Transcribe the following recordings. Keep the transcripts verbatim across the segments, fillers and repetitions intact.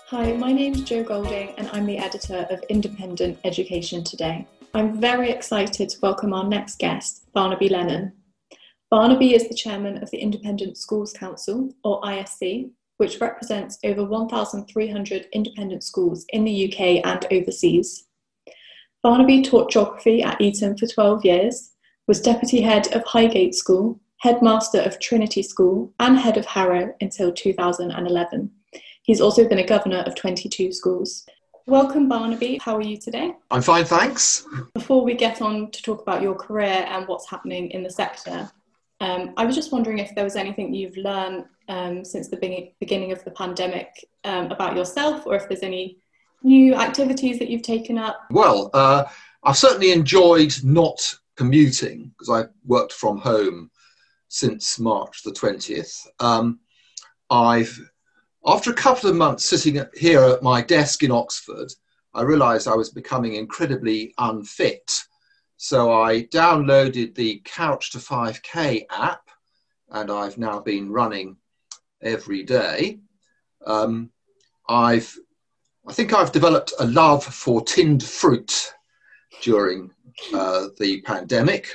Hi, my name's Jo Golding and I'm the editor of Independent Education Today. I'm very excited to welcome our next guest, Barnaby Lennon. Barnaby is the chairman of the Independent Schools Council, or I S C, which represents over one thousand three hundred independent schools in the U K and overseas. Barnaby taught geography at Eton for twelve years, was deputy head of Highgate School, headmaster of Trinity School, and head of Harrow until two thousand eleven. He's also been a governor of twenty-two schools. Welcome, Barnaby. How are you today? I'm fine, thanks. Before we get on to talk about your career and what's happening in the sector, um, I was just wondering if there was anything you've learned um, since the be- beginning of the pandemic um, about yourself, or if there's any new activities that you've taken up. Well, uh, I've certainly enjoyed not commuting because I've worked from home since March the twentieth. Um, I've After a couple of months sitting here at my desk in Oxford, I realised I was becoming incredibly unfit. So I downloaded the Couch to five K app, and I've now been running every day. Um, I've, I think I've developed a love for tinned fruit during uh, the pandemic.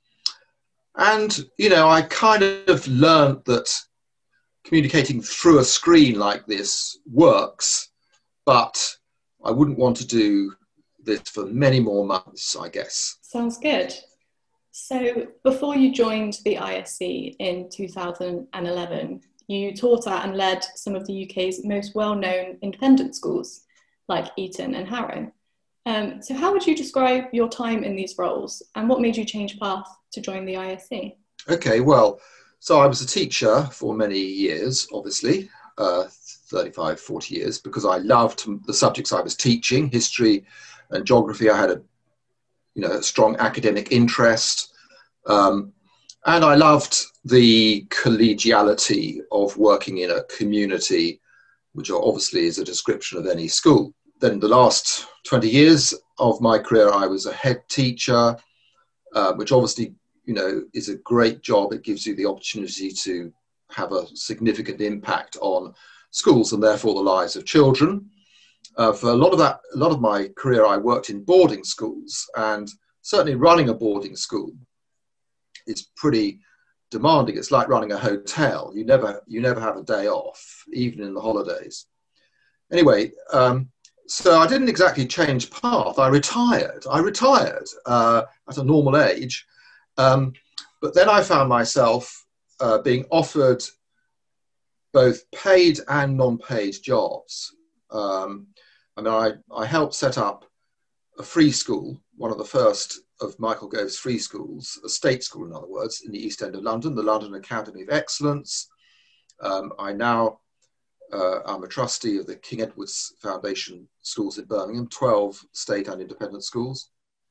And, you know, I kind of learned that communicating through a screen like this works, but I wouldn't want to do this for many more months, I guess. Sounds good. So before you joined the I S C in two thousand eleven, you taught at and led some of the U K's most well-known independent schools, like Eton and Harrow. Um, so how would you describe your time in these roles, and what made you change path to join the I S C? Okay, well, so I was a teacher for many years, obviously, uh, thirty-five, forty years, because I loved the subjects I was teaching, history and geography. I had a, you know, a strong academic interest, um, and I loved the collegiality of working in a community, which obviously is a description of any school. Then the last twenty years of my career, I was a head teacher, uh, which obviously, you know, is a great job. It gives you the opportunity to have a significant impact on schools and therefore the lives of children. Uh, for a lot of that, a lot of my career, I worked in boarding schools, and certainly running a boarding school is pretty demanding. It's like running a hotel. You never, you never have a day off, even in the holidays. Anyway, um, so I didn't exactly change path. I retired. I retired uh, at a normal age. Um, but then I found myself uh, being offered both paid and non-paid jobs. Um, I mean, I, I helped set up a free school, one of the first of Michael Gove's free schools, a state school, in other words, in the East End of London, the London Academy of Excellence. Um, I now, uh, I'm a trustee of the King Edward's Foundation schools in Birmingham, twelve state and independent schools.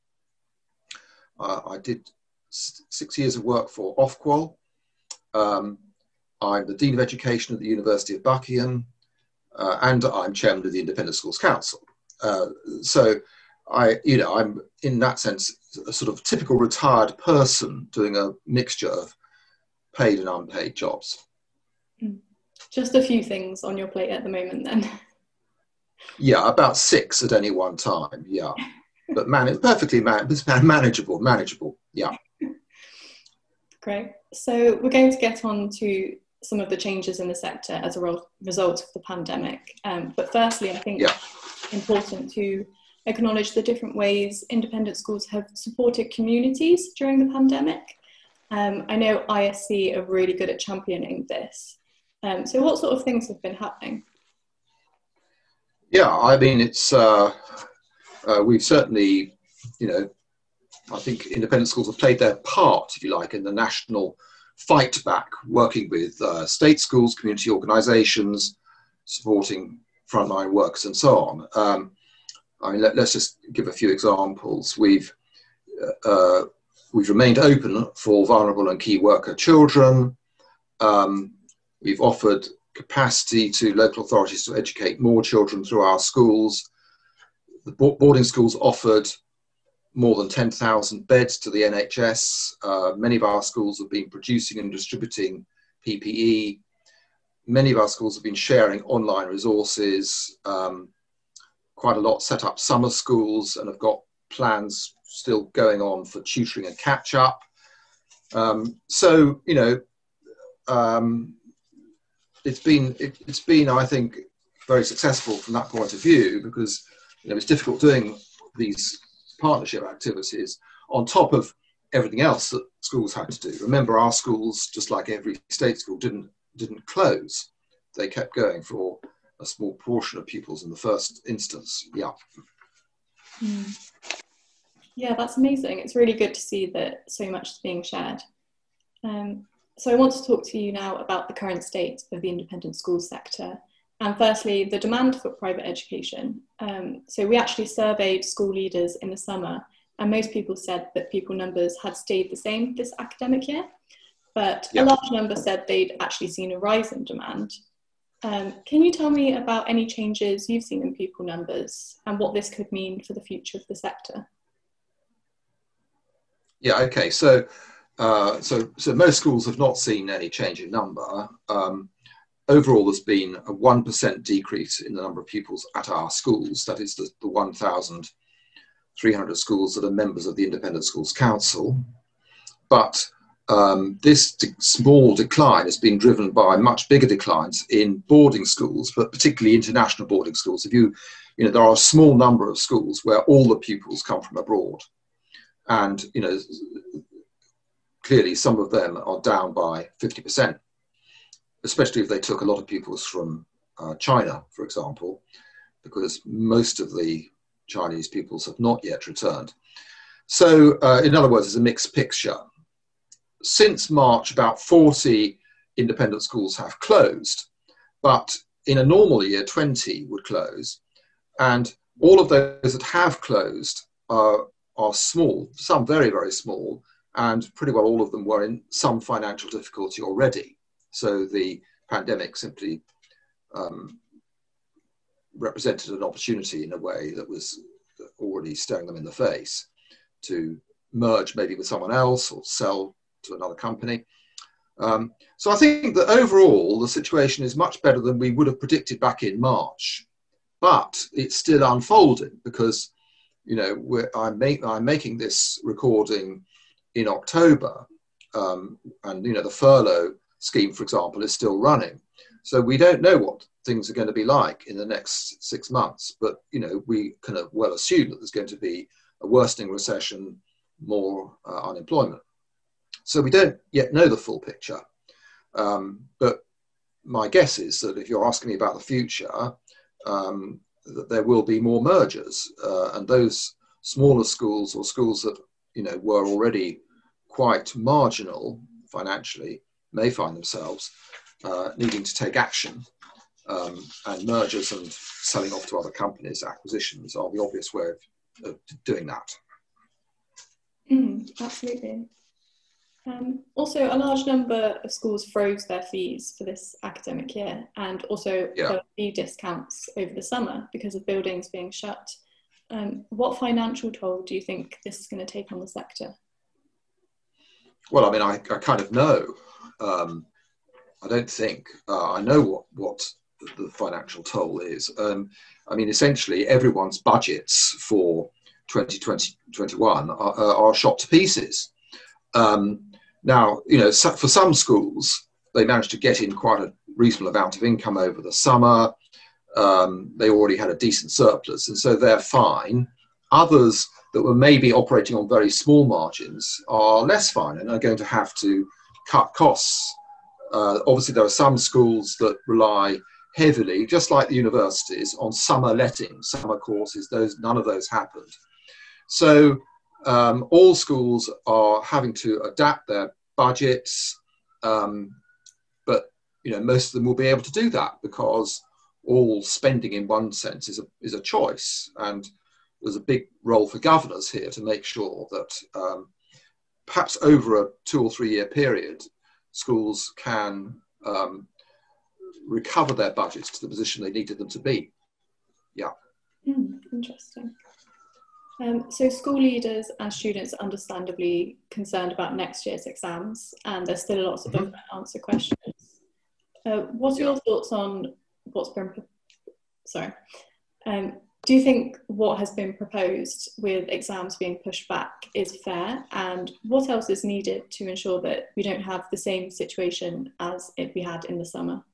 Uh, I did six years of work for Ofqual. Um, I'm the Dean of Education at the University of Buckingham, uh, and I'm chairman of the Independent Schools Council. Uh, so I, you know, I'm in that sense a sort of typical retired person doing a mixture of paid and unpaid jobs. Just a few things on your plate at the moment then. Yeah, about six at any one time, yeah. But man, perfectly man- manageable, manageable, yeah. Great. So we're going to get on to some of the changes in the sector as a re- result of the pandemic. Um, but firstly, I think yeah. it's important to acknowledge the different ways independent schools have supported communities during the pandemic. Um, I know I S C are really good at championing this. Um, so what sort of things have been happening? Yeah, I mean, it's, uh, uh, we've certainly, you know, I think independent schools have played their part, if you like, in the national fight back, working with uh, state schools, community organisations, supporting frontline workers and so on. Um, I mean, let, let's just give a few examples. We've, uh, we've remained open for vulnerable and key worker children. Um, we've offered capacity to local authorities to educate more children through our schools. The boarding schools offered more than ten thousand beds to the N H S. Uh, many of our schools have been producing and distributing P P E. many of our schools have been sharing online resources, um, quite a lot set up summer schools and have got plans still going on for tutoring and catch up. Um, so, you know, um, it's been, it, it's been, I think, very successful from that point of view, because, you know, it's difficult doing these partnership activities on top of everything else that schools had to do. Remember, our schools, just like every state school, didn't didn't close. They kept going for a small portion of pupils in the first instance. Yeah. Mm. Yeah, that's amazing. It's really good to see that so much is being shared. Um, so I want to talk to you now about the current state of the independent school sector. And firstly, the demand for private education. Um, so we actually surveyed school leaders in the summer, and most people said that pupil numbers had stayed the same this academic year, but yeah. a large number said they'd actually seen a rise in demand. Um, can you tell me about any changes you've seen in pupil numbers and what this could mean for the future of the sector? Yeah, okay, so, uh, so, so most schools have not seen any change in number. Um, Overall, there's been a one percent decrease in the number of pupils at our schools. That is the, the one thousand three hundred schools that are members of the Independent Schools Council. But um, this de- small decline has been driven by much bigger declines in boarding schools, but particularly international boarding schools. If you, you know, there are a small number of schools where all the pupils come from abroad. And, you know, clearly some of them are down by fifty percent. Especially if they took a lot of pupils from uh, China, for example, because most of the Chinese pupils have not yet returned. So, uh, in other words, it's a mixed picture. Since March, about forty independent schools have closed, but in a normal year, twenty would close. And all of those that have closed are, are small, some very, very small, and pretty well all of them were in some financial difficulty already. So the pandemic simply um, represented an opportunity in a way that was already staring them in the face to merge maybe with someone else or sell to another company. Um, so I think that overall the situation is much better than we would have predicted back in March, but it's still unfolding because, you know, we're, I'm, make, I'm making this recording in October, um, and, you know, the furlough scheme, for example, is still running. So we don't know what things are going to be like in the next six months, but, you know, we kind of well assume that there's going to be a worsening recession, more uh, unemployment. So we don't yet know the full picture. Um, but my guess is that if you're asking me about the future, um, that there will be more mergers, uh, and those smaller schools or schools that, you know, were already quite marginal financially may find themselves uh, needing to take action, um, and mergers and selling off to other companies, acquisitions are the obvious way of, of doing that. Mm, absolutely. Um, also, a large number of schools froze their fees for this academic year, and also yeah. there were fee discounts over the summer because of buildings being shut. Um, what financial toll do you think this is going to take on the sector? Well, I mean, I, I kind of know. Um, I don't think uh, I know what, what the financial toll is. Um, I mean, essentially, everyone's budgets for twenty twenty, twenty-one are, are shot to pieces. Um, now, you know, so for some schools, they managed to get in quite a reasonable amount of income over the summer. Um, they already had a decent surplus, and so they're fine. Others that were maybe operating on very small margins are less fine and are going to have to cut costs. Uh, obviously, there are some schools that rely heavily, just like the universities, on summer lettings, summer courses. Those, none of those happened. So um, all schools are having to adapt their budgets, um, but, you know, most of them will be able to do that because all spending in one sense is a, is a choice. And there's a big role for governors here to make sure that um, perhaps over a two or three year period, schools can um, recover their budgets to the position they needed them to be. Yeah. Mm, interesting. Um, so school leaders and students are understandably concerned about next year's exams, and there's still lots of mm-hmm. unanswered questions. Uh, what are Yeah. your thoughts on what's been, sorry, um, do you think what has been proposed with exams being pushed back is fair? And what else is needed to ensure that we don't have the same situation as if we had in the summer?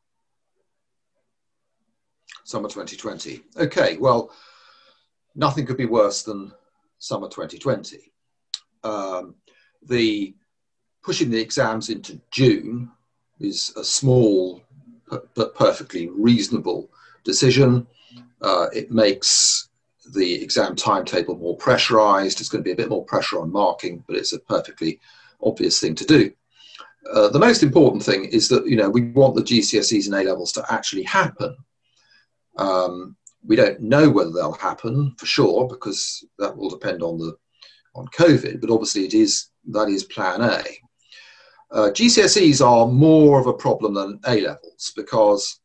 Summer twenty twenty. Okay, well, nothing could be worse than summer twenty twenty. Um, the pushing the exams into June is a small but perfectly reasonable decision. Uh, it makes the exam timetable more pressurized. It's going to be a bit more pressure on marking, but it's a perfectly obvious thing to do. Uh, the most important thing is that, you know, we want the G C S Es and A levels to actually happen. Um, we don't know whether they'll happen for sure, because that will depend on the on COVID, but obviously it is, that is plan A. Uh, G C S Es are more of a problem than A levels, because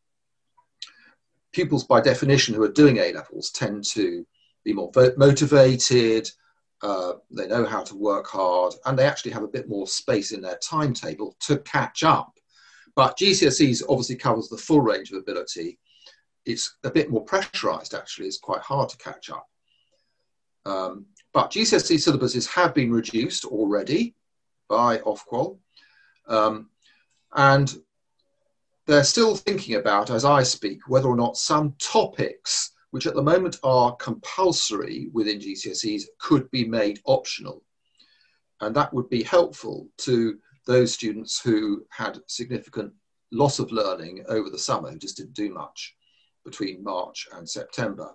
pupils by definition who are doing A levels tend to be more motivated, uh, they know how to work hard, and they actually have a bit more space in their timetable to catch up. But G C S Es obviously covers the full range of ability. It's a bit more pressurized, actually. It's quite hard to catch up. Um, but G C S E syllabuses have been reduced already by Ofqual. Um, and they're still thinking about, as I speak, whether or not some topics, which at the moment are compulsory within G C S Es, could be made optional. And that would be helpful to those students who had significant loss of learning over the summer, who just didn't do much between March and September.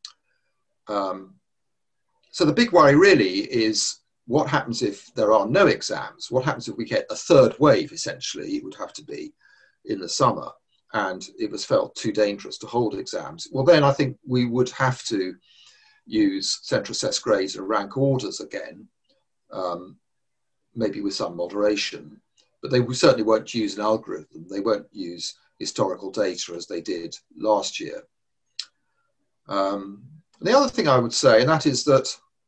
Um, so the big worry really is what happens if there are no exams? What happens if we get a third wave, essentially, it would have to be, in the summer, and it was felt too dangerous to hold exams? Well, then I think we would have to use central assessed grades and rank orders again, um, maybe with some moderation, but they certainly won't use an algorithm. They won't use historical data as they did last year. Um, the other thing I would say, and that is that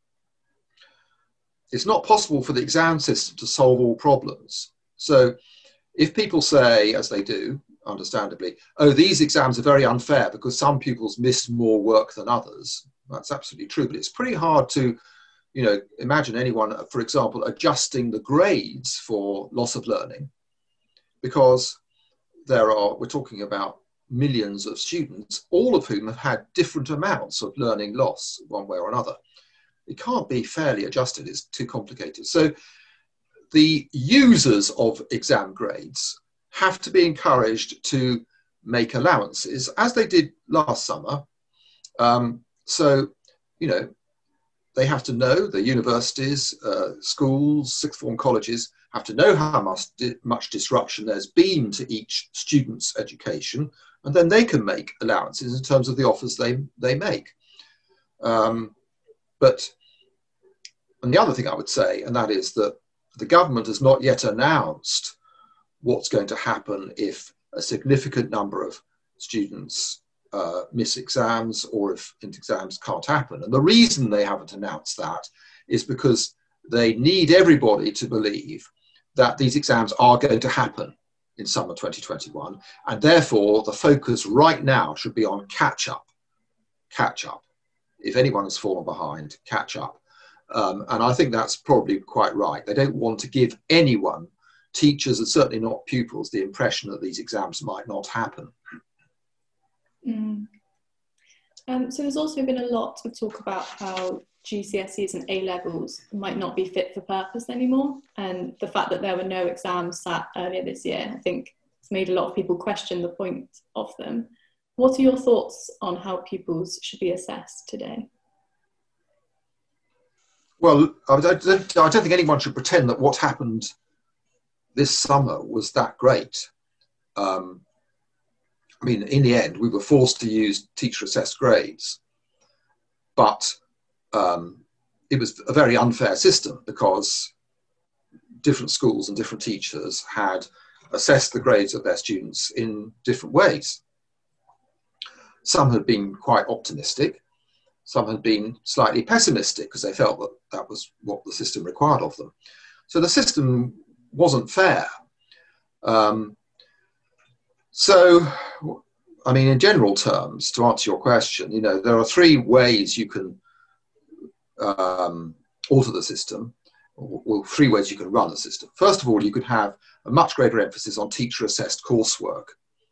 it's not possible for the exam system to solve all problems. So if people say, as they do, understandably, oh, these exams are very unfair because some pupils missed more work than others, that's absolutely true, but it's pretty hard to, you know, imagine anyone, for example, adjusting the grades for loss of learning, because there are, we're talking about millions of students, all of whom have had different amounts of learning loss one way or another. It can't be fairly adjusted, it's too complicated. So the users of exam grades have to be encouraged to make allowances, as they did last summer. Um, so, you know, they have to know, the universities, uh, schools, sixth form colleges have to know how much, di much disruption there's been to each student's education, and then they can make allowances in terms of the offers they, they make. Um, but, and the other thing I would say, and that is that the government has not yet announced what's going to happen if a significant number of students uh, miss exams, or if exams can't happen. And the reason they haven't announced that is because they need everybody to believe that these exams are going to happen in summer twenty twenty-one, and therefore the focus right now should be on catch up. Catch up. If anyone has fallen behind, catch up. Um, and I think that's probably quite right. They don't want to give anyone, teachers and certainly not pupils, the impression that these exams might not happen. Mm. Um, so there's also been a lot of talk about how G C S Es and A levels might not be fit for purpose anymore, and the fact that there were no exams sat earlier this year, I think, has made a lot of people question the point of them. What are your thoughts on how pupils should be assessed today? Well, I don't, I don't think anyone should pretend that what happened this summer was that great. Um, I mean, in the end, we were forced to use teacher-assessed grades, but um, it was a very unfair system because different schools and different teachers had assessed the grades of their students in different ways. Some had been quite optimistic, some had been slightly pessimistic because they felt that that was what the system required of them. So the system wasn't fair. Um, So, I mean, in general terms, to answer your question, you know, there are three ways you can um, alter the system, or, or three ways you can run the system. First of all, you could have a much greater emphasis on teacher-assessed coursework,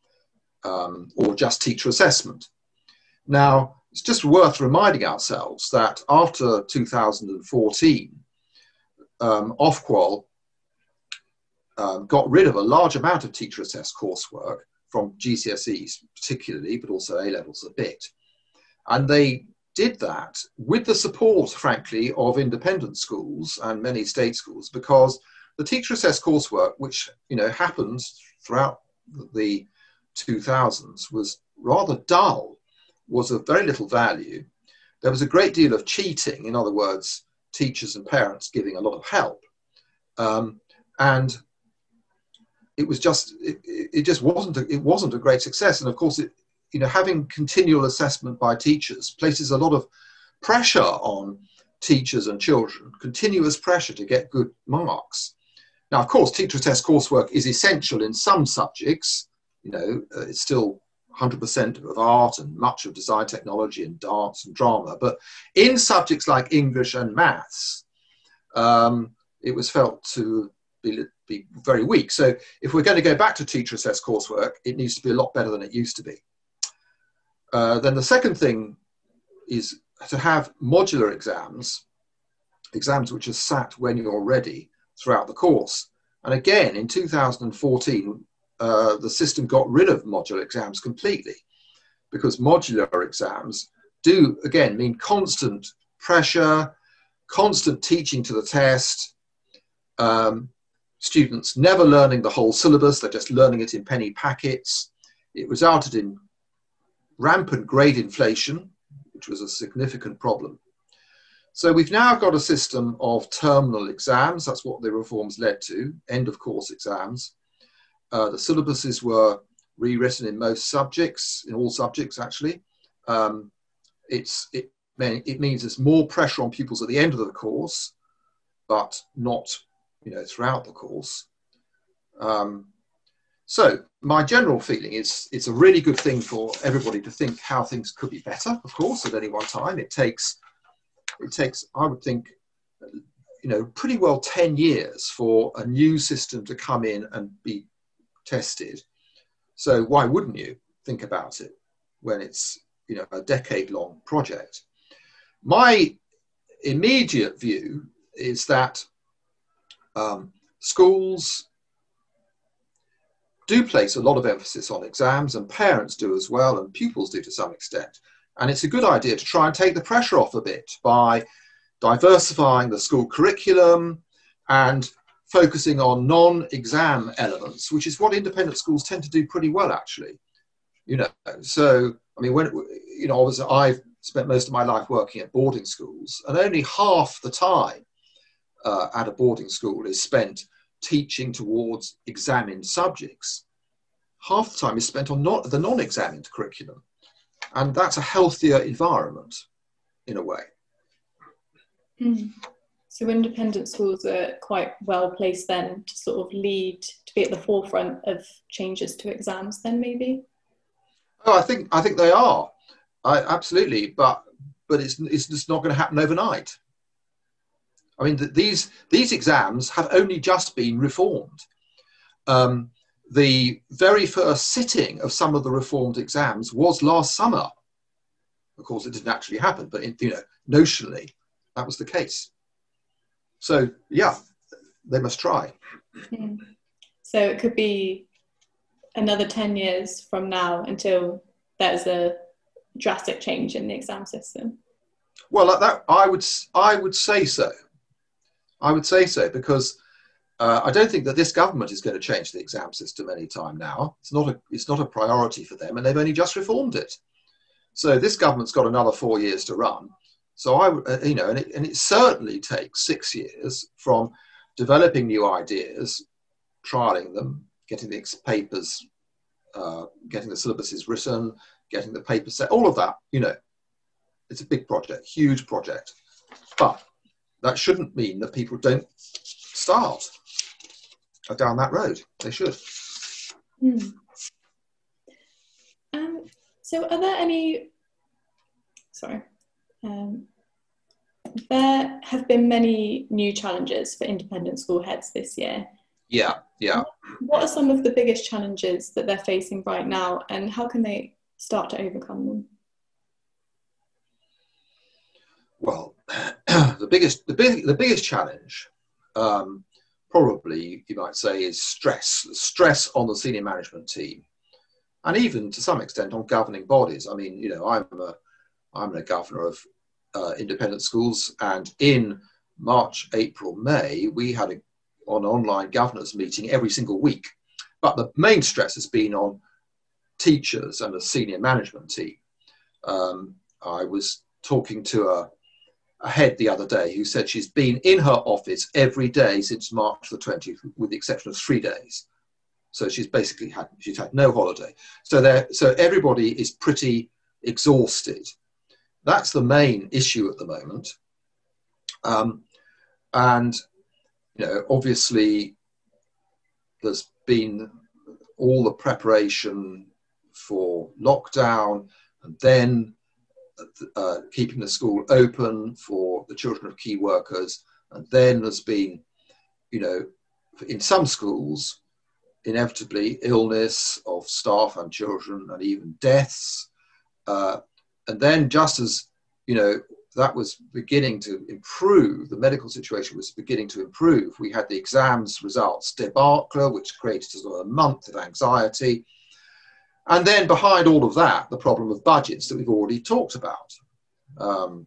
um, or just teacher assessment. Now, it's just worth reminding ourselves that after two thousand fourteen, um, Ofqual um, got rid of a large amount of teacher-assessed coursework from G C S Es particularly, but also A-levels a bit. And they did that with the support, frankly, of independent schools and many state schools, because the teacher-assessed coursework, which, you know, happened throughout the two thousands, was rather dull, was of very little value. There was a great deal of cheating, in other words, teachers and parents giving a lot of help. Um, and it was just, it, it just wasn't, a, it wasn't a great success. And of course, it, you know, having continual assessment by teachers places a lot of pressure on teachers and children, continuous pressure to get good marks. Now, of course, teacher-assessed coursework is essential in some subjects. You know, uh, it's still one hundred percent of art and much of design technology and dance and drama. But in subjects like English and maths, um, it was felt to be, be very weak. So if we're going to go back to teacher-assessed coursework, it needs to be a lot better than it used to be. Uh, then the second thing is to have modular exams, exams which are sat when you're ready throughout the course. And again, in two thousand fourteen, uh, the system got rid of modular exams completely, because modular exams do, again, mean constant pressure, constant teaching to the test, um, students never learning the whole syllabus, they're just learning it in penny packets. It resulted in rampant grade inflation, which was a significant problem. So we've now got a system of terminal exams. That's what the reforms led to, end of course exams. Uh, the syllabuses were rewritten in most subjects, in all subjects actually. Um, it's, it, it means there's more pressure on pupils at the end of the course, but not, you know, throughout the course. Um, So my general feeling is it's a really good thing for everybody to think how things could be better, of course, at any one time. It takes, it takes, I would think, you know, pretty well ten years for a new system to come in and be tested. So why wouldn't you think about it when it's, you know, a decade-long project? My immediate view is that um, schools do place a lot of emphasis on exams, and parents do as well, and pupils do to some extent. And it's a good idea to try and take the pressure off a bit by diversifying the school curriculum and focusing on non-exam elements, which is what independent schools tend to do pretty well, actually. You know, so, I mean, when, you know, obviously I've spent most of my life working at boarding schools, and only half the time uh, at a boarding school is spent teaching towards examined subjects. Half the time is spent on not, the non-examined curriculum. And that's a healthier environment, in a way. Mm. So independent schools are quite well placed then to sort of lead, to be at the forefront of changes to exams then, maybe? Oh, I think, I think they are. I, absolutely, but, but it's, it's just not going to happen overnight. I mean, the, these, these exams have only just been reformed. Um, the very first sitting of some of the reformed exams was last summer. Of course, it didn't actually happen, but in, you know, notionally, that was the case. So, yeah, they must try. Mm. So it could be another ten years from now until there's a drastic change in the exam system. Well, that, I would, I would say so. I would say so, because uh, I don't think that this government is going to change the exam system anytime now. It's not a, it's not a priority for them, and they've only just reformed it. So this government's got another four years to run. So I, uh, you know, and it, and it certainly takes six years from developing new ideas, trialing them, getting the papers, uh, getting the syllabuses written, getting the papers set, all of that. You know, it's a big project, huge project, but that shouldn't mean that people don't start down that road. They should. Mm. So are there any, sorry, um, there have been many new challenges for independent school heads this year. Yeah, yeah. What are some of the biggest challenges that they're facing right now, and how can they start to overcome them? Well, the biggest, the big, the biggest challenge, um, probably you might say, is stress. Stress on the senior management team, and even to some extent on governing bodies. I mean, you know, I'm a, I'm a governor of uh, independent schools, and in March, April, May, we had a, an online governors meeting every single week. But the main stress has been on teachers and the senior management team. Um, I was talking to a, a head the other day who said she's been in her office every day since March the twentieth, with the exception of three days. So she's basically had, she's had no holiday. So there, so everybody is pretty exhausted. That's the main issue at the moment. Um, and, you know, obviously there's been all the preparation for lockdown, and then uh, keeping the school open for the children of key workers. And then there's been, you know, in some schools, inevitably illness of staff and children, and even deaths. Uh, and then just as, you know, that was beginning to improve, the medical situation was beginning to improve, we had the exams results debacle, which created sort of a month of anxiety. And then behind all of that, the problem of budgets that we've already talked about. Um,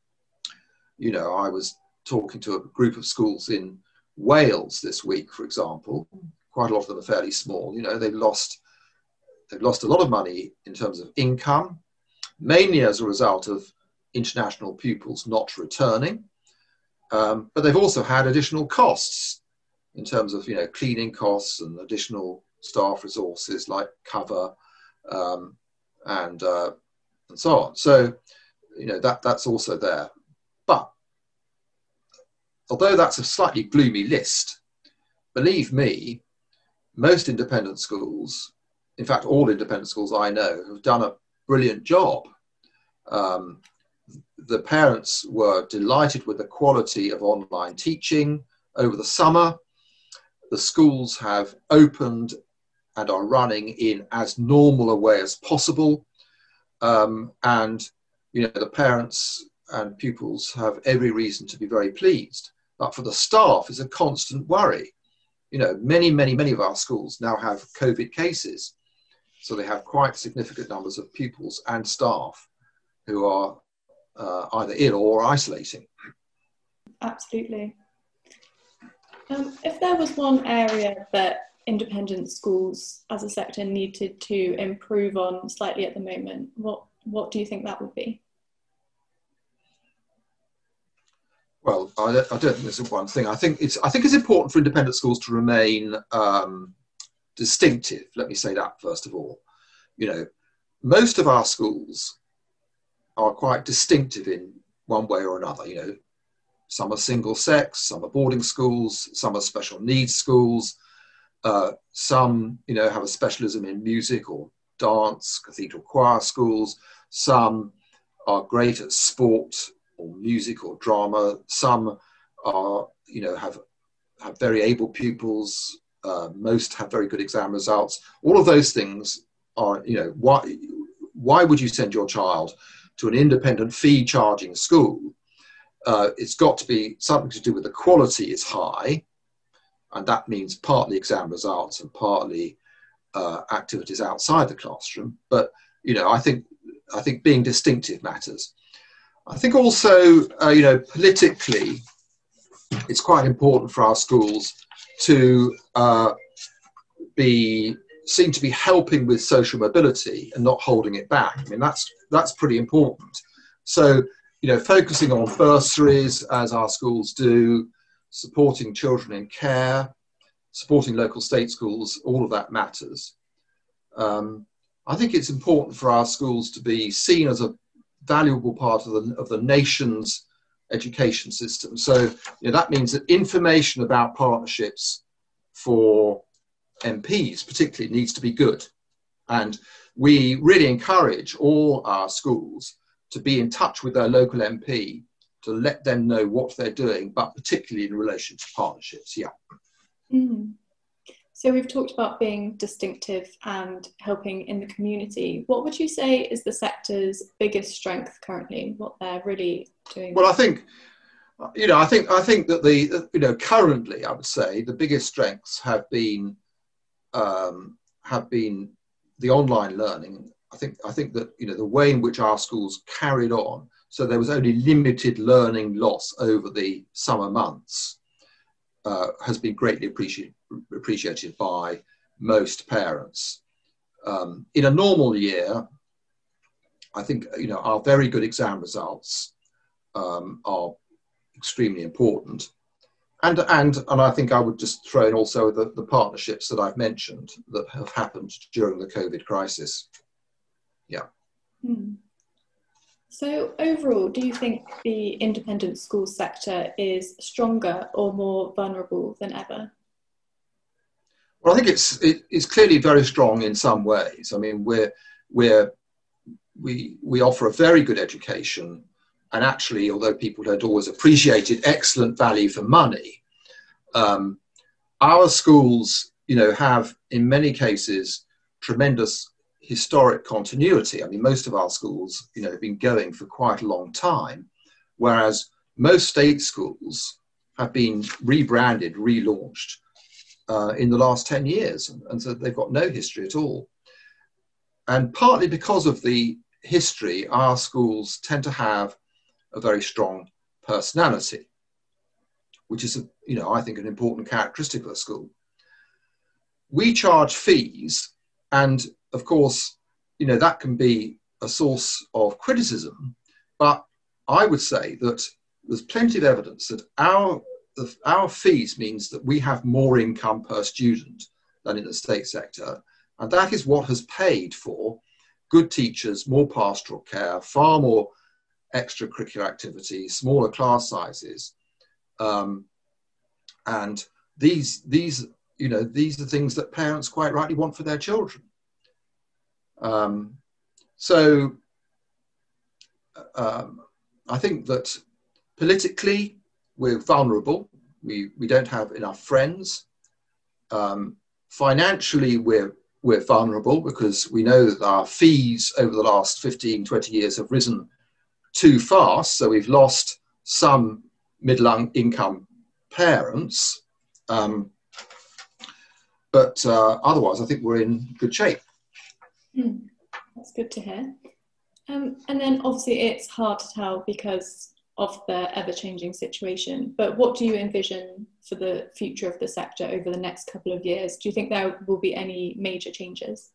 you know, I was talking to a group of schools in Wales this week, for example. Quite a lot of them are fairly small. You know, they've lost, they've lost a lot of money in terms of income, mainly as a result of international pupils not returning. Um, but they've also had additional costs in terms of, you know, cleaning costs and additional staff resources like cover um, and uh, and so on. So, you know, that that's also there. But although that's a slightly gloomy list, believe me, most independent schools, in fact, all independent schools I know, have done a brilliant job. Um, the parents were delighted with the quality of online teaching over the summer. The schools have opened and are running in as normal a way as possible. Um, and, you know, the parents and pupils have every reason to be very pleased. But for the staff, it's a constant worry. You know, many, many, many of our schools now have COVID cases. So they have quite significant numbers of pupils and staff who are uh, either ill or isolating. Absolutely. Um, if there was one area that independent schools as a sector needed to improve on slightly at the moment, what, what do you think that would be? Well, I don't, I don't think there's one thing. I think it's, I think it's important for independent schools to remain um, distinctive. Let me say that first of all. You know, most of our schools are quite distinctive in one way or another. You know, some are single sex, some are boarding schools, some are special needs schools. Uh, some, you know, have a specialism in music or dance, cathedral choir schools. Some are great at sport or music or drama. Some are, you know, have have very able pupils. Uh, most have very good exam results. All of those things are, you know, why why would you send your child to an independent fee charging school? Uh, it's got to be something to do with the quality is high. And that means partly exam results and partly uh, activities outside the classroom. But, you know, I think, I think being distinctive matters. I think also, uh, you know, politically, it's quite important for our schools to uh, be seem to be helping with social mobility and not holding it back. I mean, that's, that's pretty important. So, you know, focusing on bursaries, as our schools do, supporting children in care, supporting local state schools, all of that matters. Um, I think it's important for our schools to be seen as a valuable part of the, of the nation's education system. So, you know, that means that information about partnerships for M Ps particularly needs to be good. And we really encourage all our schools to be in touch with their local M P to let them know what they're doing, but particularly in relation to partnerships. Yeah. Mm. So we've talked about being distinctive and helping in the community. What would you say is the sector's biggest strength currently? What they're really doing? Well, I think, you know, I think I think that the, you know, currently I would say the biggest strengths have been um, have been the online learning. I think I think that, you know, the way in which our schools carried on, so there was only limited learning loss over the summer months, uh, has been greatly appreciated appreciated by most parents. Um, in a normal year, I think, you know, our very good exam results um, are extremely important. And, and, and I think I would just throw in also the, the partnerships that I've mentioned that have happened during the COVID crisis. Yeah. Hmm. So overall, do you think the independent school sector is stronger or more vulnerable than ever? Well, I think it's it, it's clearly very strong in some ways. I mean, we're we're we we offer a very good education, and actually, although people don't always appreciate it, excellent value for money. Um, our schools, you know, have in many cases tremendous historic continuity. I mean, most of our schools, you know, have been going for quite a long time, whereas most state schools have been rebranded, relaunched Uh, in the last ten years, and so they've got no history at all. And partly because of the history, our schools tend to have a very strong personality, which is, a, you know, I think an important characteristic of a school. We charge fees, and of course, you know, that can be a source of criticism, but I would say that there's plenty of evidence that our Our fees means that we have more income per student than in the state sector. And that is what has paid for good teachers, more pastoral care, far more extracurricular activities, smaller class sizes. Um, and these, these, you know, these are things that parents quite rightly want for their children. Um, so um, I think that politically, we're vulnerable. We, we don't have enough friends. Um, financially, we're, we're vulnerable because we know that our fees over the last fifteen, twenty years have risen too fast. So we've lost some middle income parents. Um, but uh, otherwise, I think we're in good shape. Hmm. That's good to hear. Um, and then obviously it's hard to tell because of the ever-changing situation, but what do you envision for the future of the sector over the next couple of years? Do you think there will be any major changes?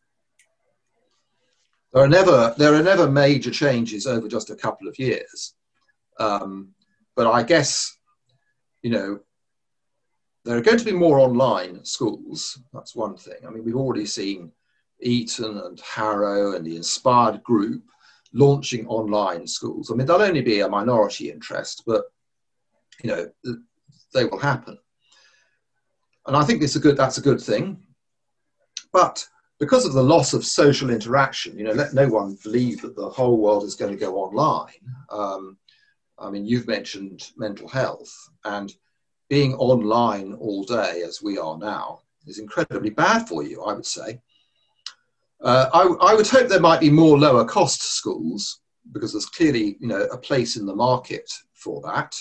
There are never, there are never major changes over just a couple of years. Um, but I guess, you know, there are going to be more online schools. That's one thing. I mean, we've already seen Eton and Harrow and the Inspired Group launching online schools. I mean, there'll only be a minority interest, but, you know, they will happen. And I think it's a good, that's a good thing. But because of the loss of social interaction, you know, let no one believe that the whole world is going to go online. Um, I mean, you've mentioned mental health, and being online all day, as we are now, is incredibly bad for you, I would say. Uh, I, I would hope there might be more lower cost schools, because there's clearly, you know, a place in the market for that.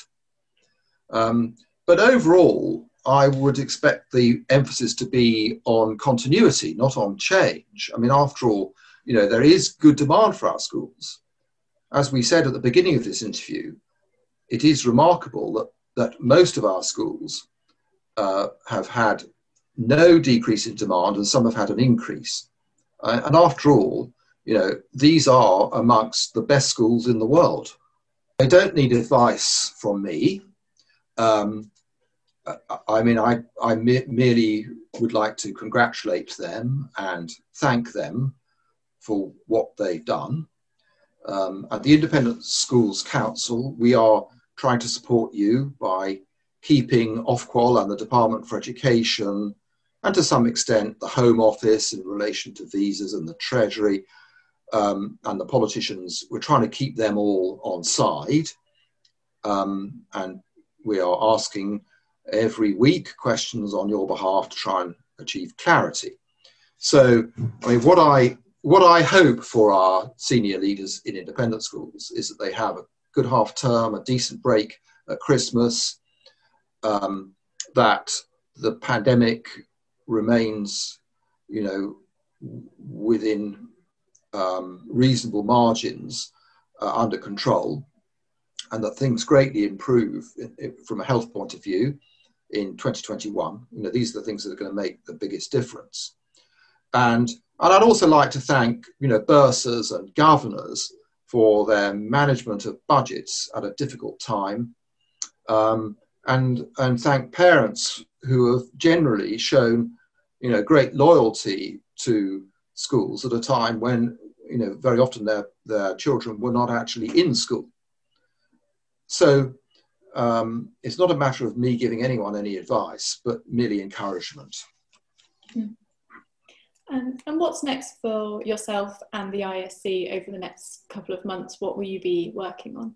Um, but overall, I would expect the emphasis to be on continuity, not on change. I mean, after all, you know, there is good demand for our schools. As we said at the beginning of this interview, it is remarkable that, that most of our schools uh, have had no decrease in demand, and some have had an increase. Uh, and after all, you know, these are amongst the best schools in the world. They don't need advice from me. Um, I mean, I, I me merely would like to congratulate them and thank them for what they've done. Um, at the Independent Schools Council, we are trying to support you by keeping Ofqual and the Department for Education and to some extent the Home Office in relation to visas and the Treasury um, and the politicians. We're trying to keep them all on side, um, and we are asking every week questions on your behalf to try and achieve clarity. So, I mean, what I what I hope for our senior leaders in independent schools is that they have a good half term, a decent break at Christmas, um, that the pandemic remains, you know, within um, reasonable margins, uh, under control, and that things greatly improve in, in, from a health point of view in twenty twenty-one. You know, these are the things that are going to make the biggest difference. And, and I'd also like to thank, you know, bursars and governors for their management of budgets at a difficult time, um, and, and thank parents who have generally shown, you know, great loyalty to schools at a time when, you know, very often their, their children were not actually in school. So um, it's not a matter of me giving anyone any advice, but merely encouragement. Mm. Um, and what's next for yourself and the I S C over the next couple of months? What will you be working on?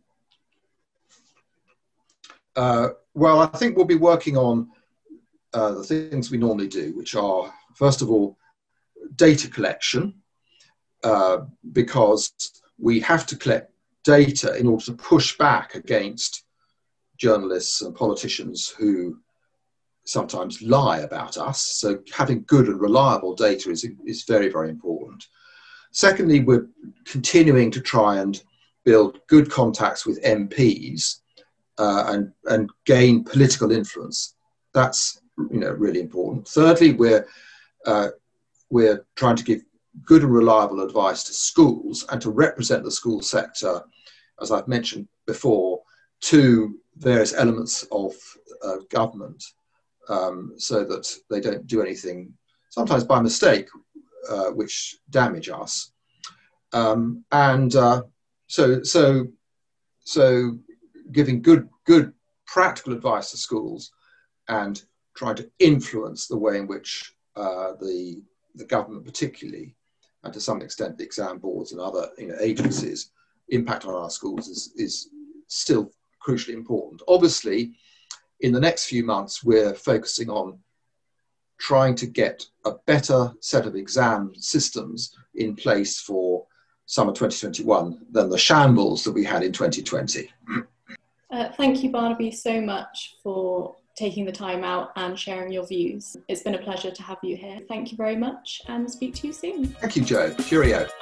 Uh, well, I think we'll be working on uh, the things we normally do, which are, first of all, data collection, uh, because we have to collect data in order to push back against journalists and politicians who sometimes lie about us. So having good and reliable data is, is very, very important. Secondly, we're continuing to try and build good contacts with M Ps uh, and, and gain political influence. That's, you know, really important. Thirdly, we're, uh, we're trying to give good and reliable advice to schools and to represent the school sector, as I've mentioned before, to various elements of uh, government, um, so that they don't do anything, sometimes by mistake, uh, which damage us. Um, and uh, so, so, so giving good, good practical advice to schools and trying to influence the way in which uh, the, the government particularly, and to some extent the exam boards and other, you know, agencies, impact on our schools is, is still crucially important. Obviously, in the next few months, we're focusing on trying to get a better set of exam systems in place for summer twenty twenty-one than the shambles that we had in twenty twenty. Uh, thank you, Barnaby, so much for taking the time out and sharing your views. It's been a pleasure to have you here. Thank you very much and speak to you soon. Thank you, Jo. Cheerio.